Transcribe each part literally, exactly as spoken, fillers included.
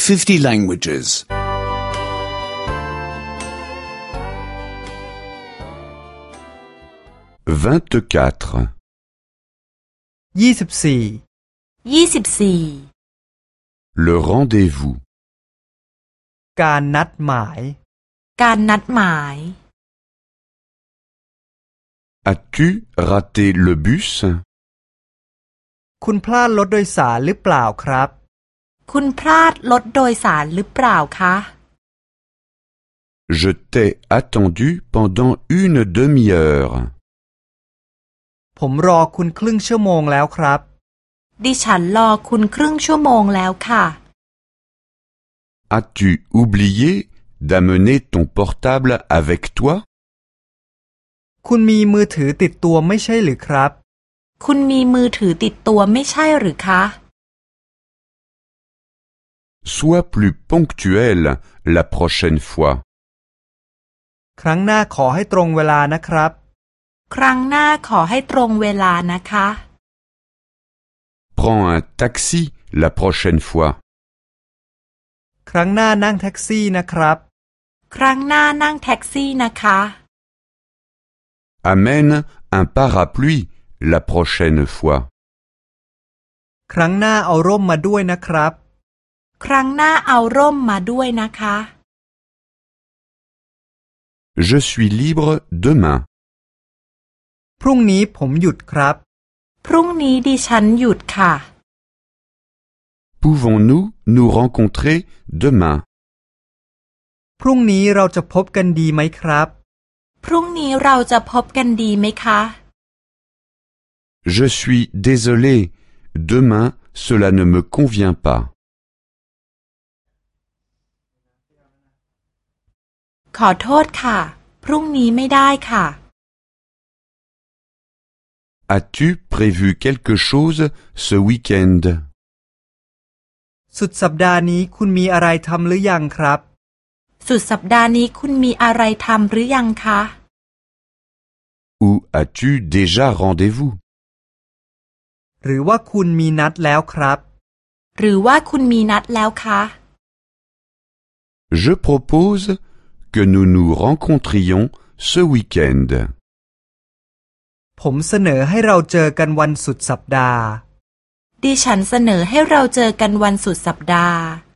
fifty languages. vingt-quatre. ยี่สิบสี่ยี่สิบสี่ Le rendez-vous. การนัดหมายการนัดหมาย As-tu raté le bus? คุณพลาดรถโดยสารหรือเปล่าครับคุณพลาดรถโดยสารหรือเปล่าคะ Je t'ai attendu pendant une demi-heure. ผมรอคุณครึ่งชั่วโมงแล้วครับดิฉันรอคุณครึ่งชั่วโมงแล้วค่ะ As-tu oublié d'amener ton portable avec toi? คุณมีมือถือติดตัวไม่ใช่หรือครับคุณมีมือถือติดตัวไม่ใช่หรือคะ Sois plus ponctuel la prochaine fois. ครั้งหน้าขอให้ตรงเวลานะครับครั้งหน้าขอให้ตรงเวลานะคะ Prends un taxi la prochaine fois. ครั้งหน้านั่งแท็กซี่นะครับครั้งหน้านั่งแท็กซี่นะคะ Amène un parapluie la prochaine fois. ครั้งหน้าเอาร่มมาด้วยนะครับครั้งหน้าเอาร่มมาด้วยนะคะ Je suis libre demain. พรุ่งนี้ผมหยุดครับพรุ่งนี้ดิฉันหยุดค่ะ Pouvons-nous nous rencontrer demain? พรุ่งนี้เราจะพบกันดีไหมครับพรุ่งนี้เราจะพบกันดีไหมคะ Je suis désolé. Demain, cela ne me convient pas. ขอโทษค่ะ พรุ่งนี้ไม่ได้ค่ะ As-tu prévu quelque chose ce week-end? สุดสัปดาห์นี้คุณมีอะไรทำหรือยังครับสุดสัปดาห์นี้คุณมีอะไรทำหรือยังคะ Ou as-tu déjà rendez-vous? หรือว่าคุณมีนัดแล้วครับหรือว่าคุณมีนัดแล้วคะ Je propose que nous nous rencontrions ce week-end. ผมเสนอให้เราเจอกันวันสุดสัปดาห์ดิฉันเสนอให้เราเจอกันวันสุดสัปดาห์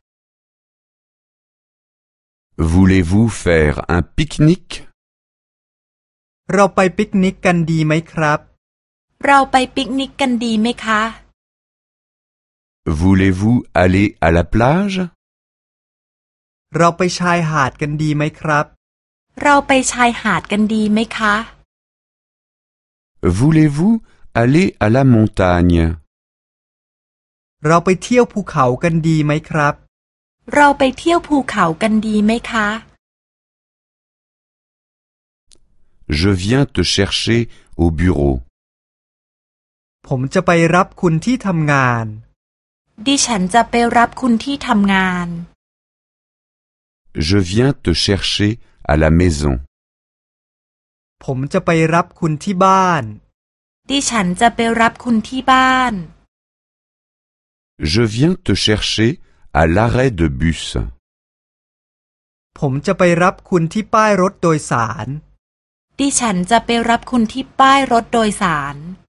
Voulez-vous faire un pique-nique? เราไปปิกนิกกันดีไหมครับเราไปปิกนิกกันดีไหมคะ Voulez-vous aller à la plage? เราไปชายหาดกันดีไหมครับเราไปชายหาดกันดีไหมคะ Voulez-vous aller à la montagne? เราไปเที่ยวภูเขากันดีไหมครับเราไปเที่ยวภูเขากันดีไหมคะ Je viens te chercher au bureau. ผมจะไปรับคุณที่ทำงานดิฉันจะไปรับคุณที่ทำงาน Je viens te chercher à la maison. ผมจะไปรับคุณที่บ้านดิฉันจะไปรับคุณที่บ้าน Je viens te chercher à l'arrêt de bus. ผมจะไปรับคุณที่ป้ายรถโดยสารดิฉันจะไปรับคุณที่ป้ายรถโดยสาร